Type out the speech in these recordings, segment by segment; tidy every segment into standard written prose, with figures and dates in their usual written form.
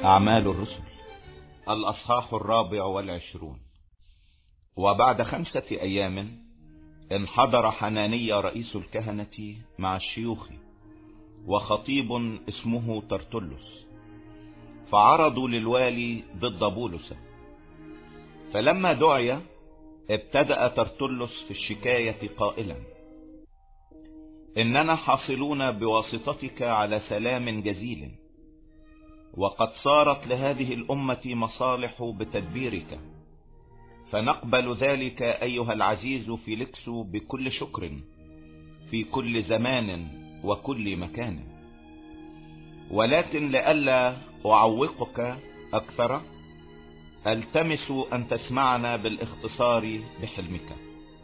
أعمال الرسل الأصحاح 24. وبعد 5 أيام انحدر حنانيا رئيس الكهنة مع الشيوخ وخطيب اسمه ترتلس، فعرضوا للوالي ضد بولس. فلما دعي ابتدأ ترتلس في الشكاية قائلا: إننا حاصلون بواسطتك على سلام جزيل، وقد صارت لهذه الأمة مصالح بتدبيرك، فنقبل ذلك أيها العزيز فيليكس بكل شكر في كل زمان وكل مكان. ولكن لئلا أعوقك أكثر ألتمس أن تسمعنا بالاختصار بحلمك.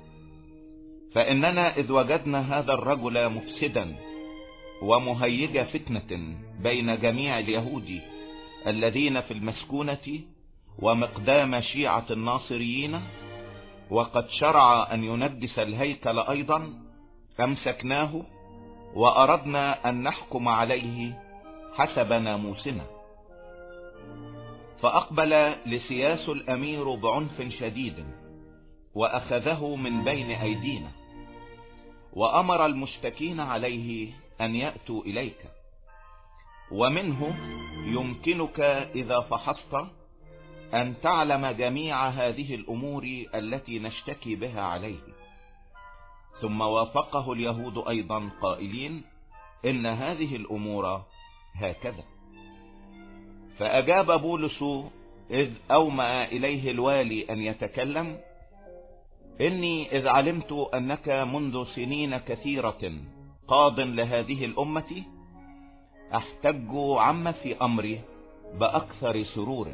فإننا إذ وجدنا هذا الرجل مفسدا ومهيج فتنة بين جميع اليهود الذين في المسكونة ومقدام شيعة الناصريين، وقد شرع أن ينجس الهيكل أيضا، أمسكناه وأردنا أن نحكم عليه حسب ناموسنا. فأقبل لسياس الأمير بعنف شديد وأخذه من بين أيدينا، وأمر المشتكين عليه أن يأتوا إليك، ومنه يمكنك إذا فحصت أن تعلم جميع هذه الأمور التي نشتكي بها عليه. ثم وافقه اليهود أيضا قائلين: إن هذه الأمور هكذا. فأجاب بولس إذ أومأ إليه الوالي أن يتكلم: إني إذ علمت أنك منذ سنين كثيرة قاض لهذه الأمة، أحتج عما في أمري بأكثر سرور،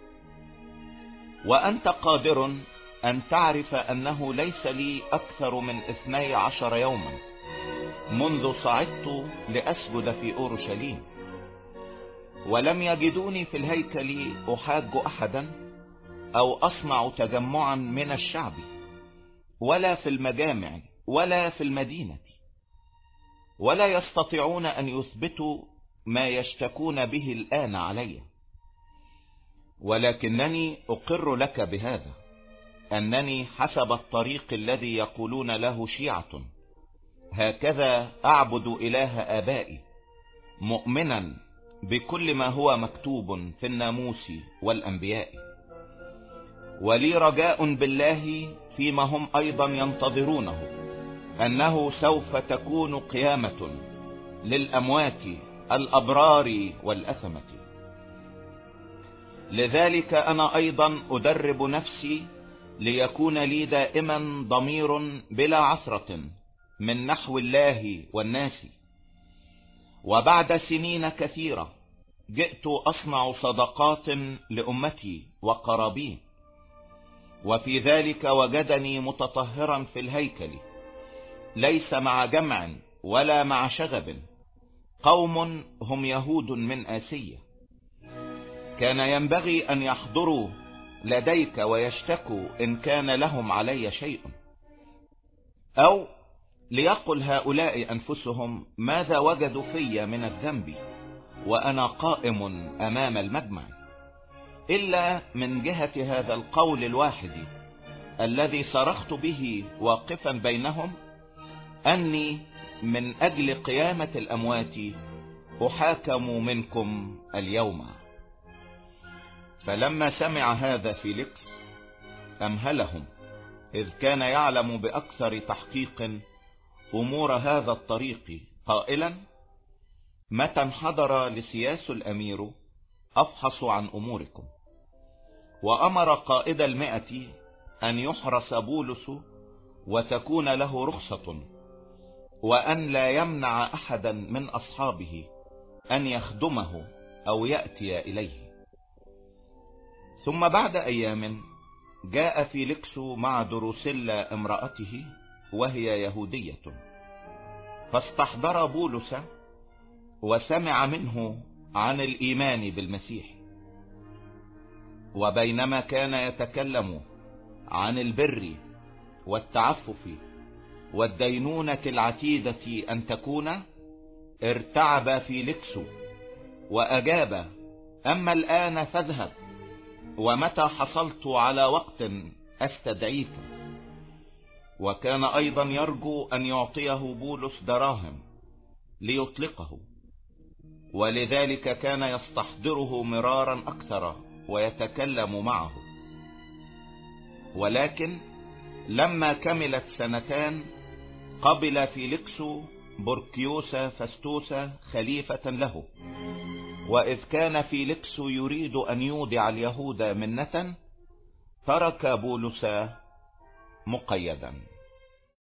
وأنت قادر أن تعرف أنه ليس لي أكثر من 12 يوما منذ صعدت لأسجد في أورشليم، ولم يجدوني في الهيكل أحاج أحدا أو أصنع تجمعا من الشعب، ولا في المجامع ولا في المدينة، ولا يستطيعون أن يثبتوا ما يشتكون به الآن علي. ولكنني أقر لك بهذا، أنني حسب الطريق الذي يقولون له شيعة هكذا أعبد إله آبائي، مؤمنا بكل ما هو مكتوب في الناموس والأنبياء. ولي رجاء بالله فيما هم أيضا ينتظرونه، أنه سوف تكون قيامة للأموات الأبرار والأثمة. لذلك أنا أيضا أدرب نفسي ليكون لي دائما ضمير بلا عثرة من نحو الله والناس. وبعد سنين كثيرة جئت أصنع صدقات لأمتي وقرابين، وفي ذلك وجدني متطهرا في الهيكل، ليس مع جمع ولا مع شغب، قوم هم يهود من آسيا. كان ينبغي أن يحضروا لديك ويشتكوا إن كان لهم علي شيء، أو ليقل هؤلاء أنفسهم ماذا وجدوا في من الذنب وأنا قائم أمام المجمع، إلا من جهة هذا القول الواحد الذي صرخت به واقفا بينهم، أني من أجل قيامة الأموات أحاكم منكم اليوم. فلما سمع هذا فيليكس أمهلهم، إذ كان يعلم بأكثر تحقيق أمور هذا الطريق، قائلا: متى انحدر لسياس الأمير أفحص عن أموركم. وأمر قائد 100 أن يحرس بولس وتكون له رخصة، وأن لا يمنع أحدا من أصحابه أن يخدمه أو يأتي إليه. ثم بعد أيام جاء فيليكس مع دروسيلا امرأته، وهي يهودية، فاستحضر بولس وسمع منه عن الإيمان بالمسيح. وبينما كان يتكلم عن البر والتعفف والدينونة العتيدة أن تكون، ارتعب فيليكس وأجاب أما الآن فاذهب، ومتى حصلت على وقت أستدعيك. وكان أيضا يرجو أن يعطيه بولس دراهم ليطلقه، ولذلك كان يستحضره مرارا أكثر ويتكلم معه. ولكن لما كملت 2 سنين قبل فيليكس بوركيوس فستوس خليفة له. وإذ كان فيليكس يريد أن يودع اليهود منة، ترك بولس مقيدا.